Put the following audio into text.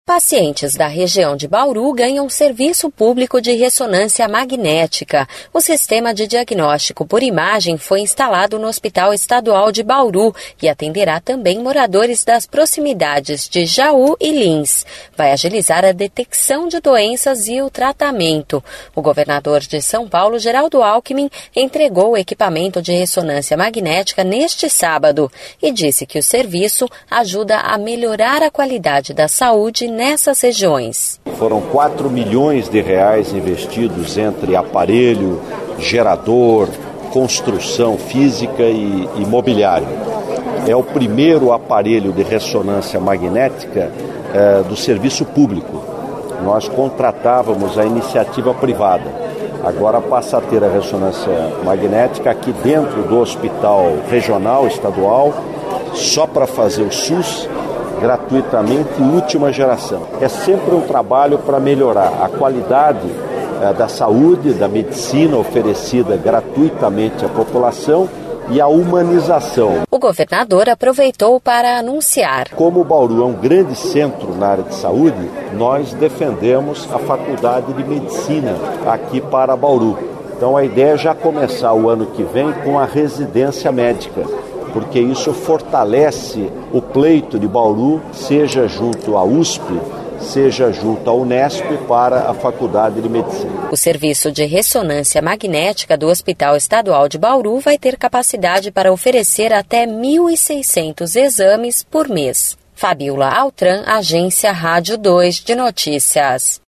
Pacientes da região de Bauru ganham serviço público de ressonância magnética. O sistema de diagnóstico por imagem foi instalado no Hospital Estadual de Bauru e atenderá também moradores das proximidades de Jaú e Lins. Vai agilizar a detecção de doenças e o tratamento. O governador de São Paulo, Geraldo Alckmin, entregou o equipamento de ressonância magnética neste sábado e disse que o serviço ajuda a melhorar a qualidade da saúde nessas regiões. Foram 4 milhões de reais investidos entre aparelho, gerador, construção física e imobiliário. É o primeiro aparelho de ressonância magnética do serviço público. Nós contratávamos a iniciativa privada. Agora passa a ter a ressonância magnética aqui dentro do hospital regional, estadual, só para fazer o SUS, gratuitamente, última geração. É sempre um trabalho para melhorar a qualidade da saúde, da medicina oferecida gratuitamente à população e a humanização. O governador aproveitou para anunciar. Como o Bauru é um grande centro na área de saúde, nós defendemos a Faculdade de Medicina aqui para Bauru. Então a ideia é já começar o ano que vem com a residência médica, porque isso fortalece o pleito de Bauru, seja junto à USP, seja junto à Unesp, para a Faculdade de Medicina. O serviço de ressonância magnética do Hospital Estadual de Bauru vai ter capacidade para oferecer até 1.600 exames por mês. Fabiola Altran, Agência Rádio 2 de Notícias.